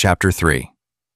Chapter 3.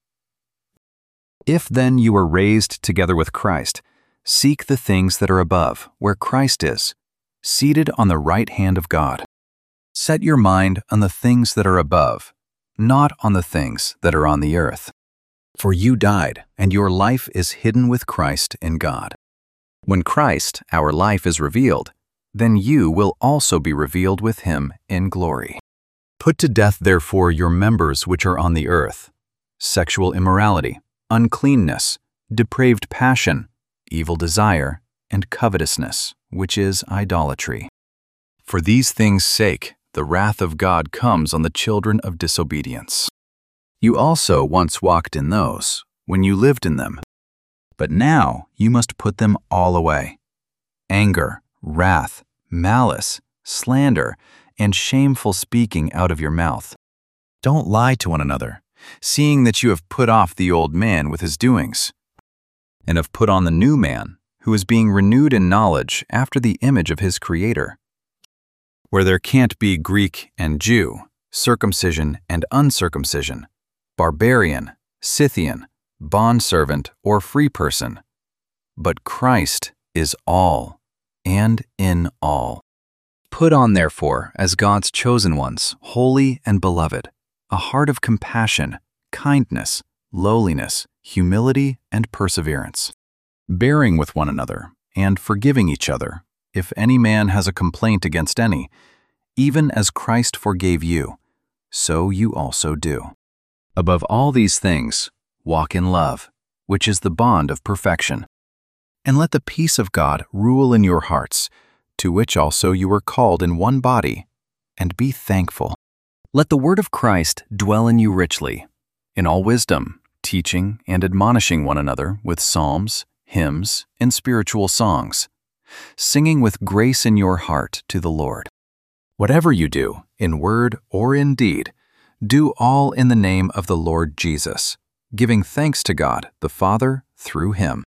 If then you were raised together with Christ, seek the things that are above, where Christ is, seated on the right hand of God. Set your mind on the things that are above, not on the things that are on the earth. For you died, and your life is hidden with Christ in God. When Christ, our life, is revealed, then you will also be revealed with him in glory. Put to death, therefore, your members which are on the earth: sexual immorality, uncleanness, depraved passion, evil desire, and covetousness, which is idolatry. For these things' sake, the wrath of God comes on the children of disobedience. You also once walked in those, when you lived in them. But now you must put them all away: anger, wrath, malice, slander, and shameful speaking out of your mouth. Don't lie to one another, seeing that you have put off the old man with his doings, and have put on the new man, who is being renewed in knowledge after the image of his Creator. Where there can't be Greek and Jew, circumcision and uncircumcision, barbarian, Scythian, bondservant, or free person, but Christ is all, and in all. Put on, therefore, as God's chosen ones, holy and beloved, a heart of compassion, kindness, lowliness, humility, and perseverance, bearing with one another, and forgiving each other, if any man has a complaint against any, even as Christ forgave you, so you also do. Above all these things, walk in love, which is the bond of perfection. And let the peace of God rule in your hearts, to which also you were called in one body, and be thankful. Let the word of Christ dwell in you richly, in all wisdom, teaching and admonishing one another with psalms, hymns, and spiritual songs, singing with grace in your heart to the Lord. Whatever you do, in word or in deed, do all in the name of the Lord Jesus, giving thanks to God the Father through him.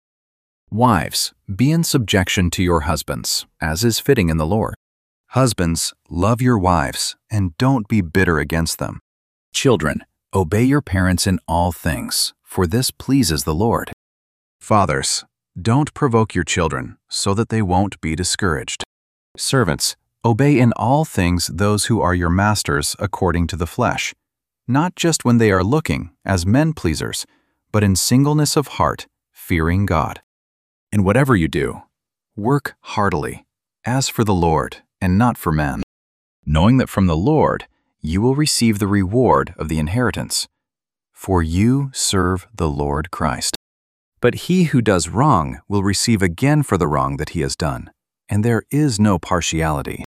Wives, be in subjection to your husbands, as is fitting in the Lord. Husbands, love your wives, and don't be bitter against them. Children, obey your parents in all things, for this pleases the Lord. Fathers, don't provoke your children, so that they won't be discouraged. Servants, obey in all things those who are your masters according to the flesh, not just when they are looking, as men-pleasers, but in singleness of heart, fearing God. And whatever you do, work heartily, as for the Lord and not for men, knowing that from the Lord you will receive the reward of the inheritance. For you serve the Lord Christ. But he who does wrong will receive again for the wrong that he has done, and there is no partiality.